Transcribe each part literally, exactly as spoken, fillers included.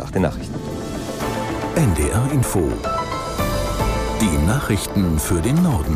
nach den Nachrichten. N D R Info. Die Nachrichten für den Norden.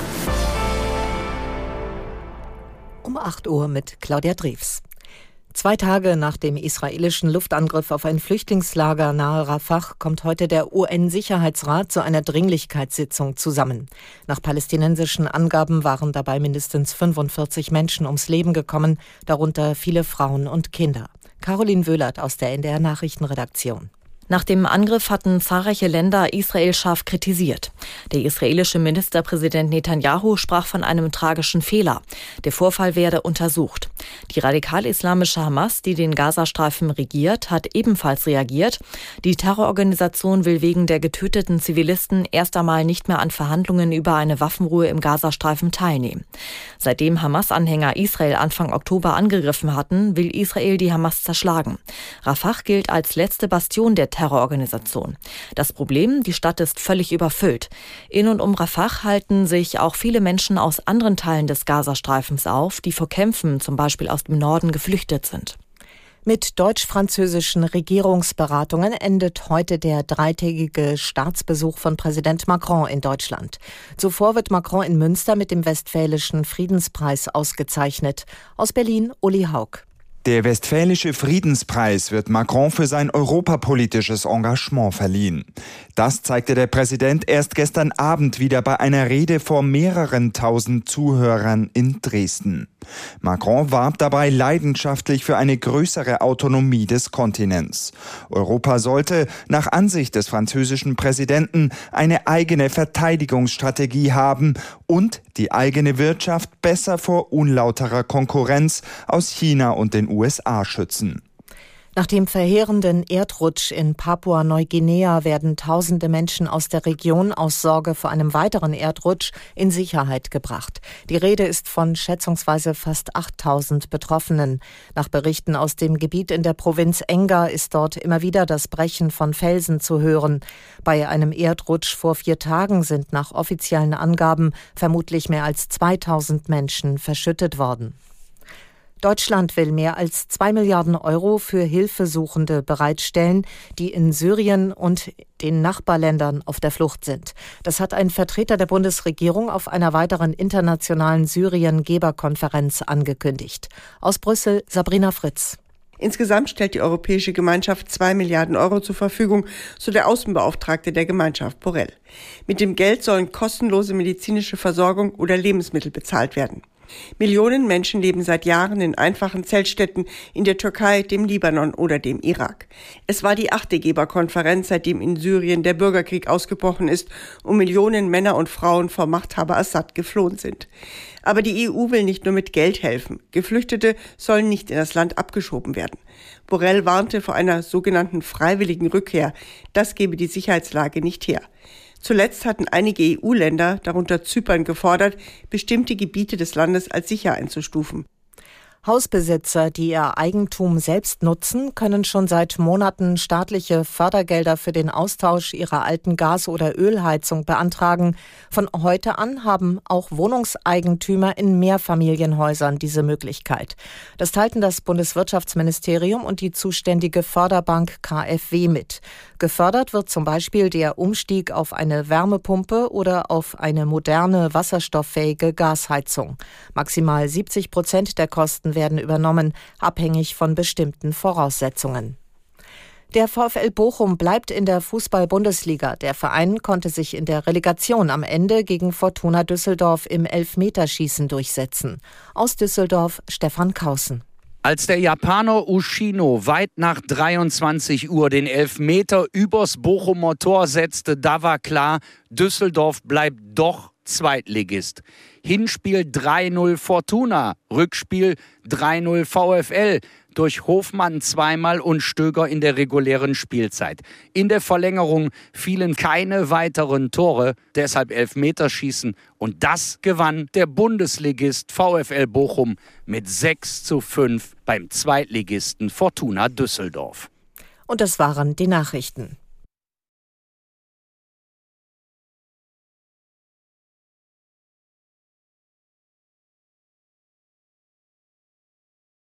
Um acht Uhr mit Claudia Drews. Zwei Tage nach dem israelischen Luftangriff auf ein Flüchtlingslager nahe Rafah kommt heute der U N-Sicherheitsrat zu einer Dringlichkeitssitzung zusammen. Nach palästinensischen Angaben waren dabei mindestens fünfundvierzig Menschen ums Leben gekommen, darunter viele Frauen und Kinder. Caroline Wöhlert aus der N D R-Nachrichtenredaktion. Nach dem Angriff hatten zahlreiche Länder Israel scharf kritisiert. Der israelische Ministerpräsident Netanyahu sprach von einem tragischen Fehler. Der Vorfall werde untersucht. Die radikal-islamische Hamas, die den Gazastreifen regiert, hat ebenfalls reagiert. Die Terrororganisation will wegen der getöteten Zivilisten erst einmal nicht mehr an Verhandlungen über eine Waffenruhe im Gazastreifen teilnehmen. Seitdem Hamas-Anhänger Israel Anfang Oktober angegriffen hatten, will Israel die Hamas zerschlagen. Rafah gilt als letzte Bastion der Terrororganisation. Das Problem, die Stadt ist völlig überfüllt. In und um Rafah halten sich auch viele Menschen aus anderen Teilen des Gazastreifens auf, die vor Kämpfen, zum Beispiel aus dem Norden, geflüchtet sind. Mit deutsch-französischen Regierungsberatungen endet heute der dreitägige Staatsbesuch von Präsident Macron in Deutschland. Zuvor wird Macron in Münster mit dem Westfälischen Friedenspreis ausgezeichnet. Aus Berlin, Uli Haug. Der Westfälische Friedenspreis wird Macron für sein europapolitisches Engagement verliehen. Das zeigte der Präsident erst gestern Abend wieder bei einer Rede vor mehreren tausend Zuhörern in Dresden. Macron warb dabei leidenschaftlich für eine größere Autonomie des Kontinents. Europa sollte, nach Ansicht des französischen Präsidenten, eine eigene Verteidigungsstrategie haben und die eigene Wirtschaft besser vor unlauterer Konkurrenz aus China und den U S A schützen. Nach dem verheerenden Erdrutsch in Papua-Neuguinea werden tausende Menschen aus der Region aus Sorge vor einem weiteren Erdrutsch in Sicherheit gebracht. Die Rede ist von schätzungsweise fast achttausend Betroffenen. Nach Berichten aus dem Gebiet in der Provinz Enga ist dort immer wieder das Brechen von Felsen zu hören. Bei einem Erdrutsch vor vier Tagen sind nach offiziellen Angaben vermutlich mehr als zweitausend Menschen verschüttet worden. Deutschland will mehr als zwei Milliarden Euro für Hilfesuchende bereitstellen, die in Syrien und den Nachbarländern auf der Flucht sind. Das hat ein Vertreter der Bundesregierung auf einer weiteren internationalen Syrien-Geberkonferenz angekündigt. Aus Brüssel, Sabrina Fritz. Insgesamt stellt die Europäische Gemeinschaft zwei Milliarden Euro zur Verfügung, so der Außenbeauftragte der Gemeinschaft Borrell. Mit dem Geld sollen kostenlose medizinische Versorgung oder Lebensmittel bezahlt werden. Millionen Menschen leben seit Jahren in einfachen Zeltstätten in der Türkei, dem Libanon oder dem Irak. Es war die achte Geberkonferenz, seitdem in Syrien der Bürgerkrieg ausgebrochen ist und Millionen Männer und Frauen vor Machthaber Assad geflohen sind. Aber die E U will nicht nur mit Geld helfen. Geflüchtete sollen nicht in das Land abgeschoben werden. Borrell warnte vor einer sogenannten freiwilligen Rückkehr. Das gebe die Sicherheitslage nicht her. Zuletzt hatten einige E U-Länder, darunter Zypern, gefordert, bestimmte Gebiete des Landes als sicher einzustufen. Hausbesitzer, die ihr Eigentum selbst nutzen, können schon seit Monaten staatliche Fördergelder für den Austausch ihrer alten Gas- oder Ölheizung beantragen. Von heute an haben auch Wohnungseigentümer in Mehrfamilienhäusern diese Möglichkeit. Das teilten das Bundeswirtschaftsministerium und die zuständige Förderbank K f W mit. Gefördert wird zum Beispiel der Umstieg auf eine Wärmepumpe oder auf eine moderne wasserstofffähige Gasheizung. Maximal siebzig Prozent der Kosten werden übernommen, abhängig von bestimmten Voraussetzungen. Der VfL Bochum bleibt in der Fußball-Bundesliga. Der Verein konnte sich in der Relegation am Ende gegen Fortuna Düsseldorf im Elfmeterschießen durchsetzen. Aus Düsseldorf Stefan Kausen. Als der Japaner Ushino weit nach dreiundzwanzig Uhr den Elfmeter übers Bochumer Tor setzte, da war klar, Düsseldorf bleibt doch Zweitligist. Hinspiel drei null Fortuna, Rückspiel drei null VfL. Durch Hofmann zweimal und Stöger in der regulären Spielzeit. In der Verlängerung fielen keine weiteren Tore, deshalb Elfmeterschießen. Und das gewann der Bundesligist VfL Bochum mit sechs zu fünf beim Zweitligisten Fortuna Düsseldorf. Und das waren die Nachrichten.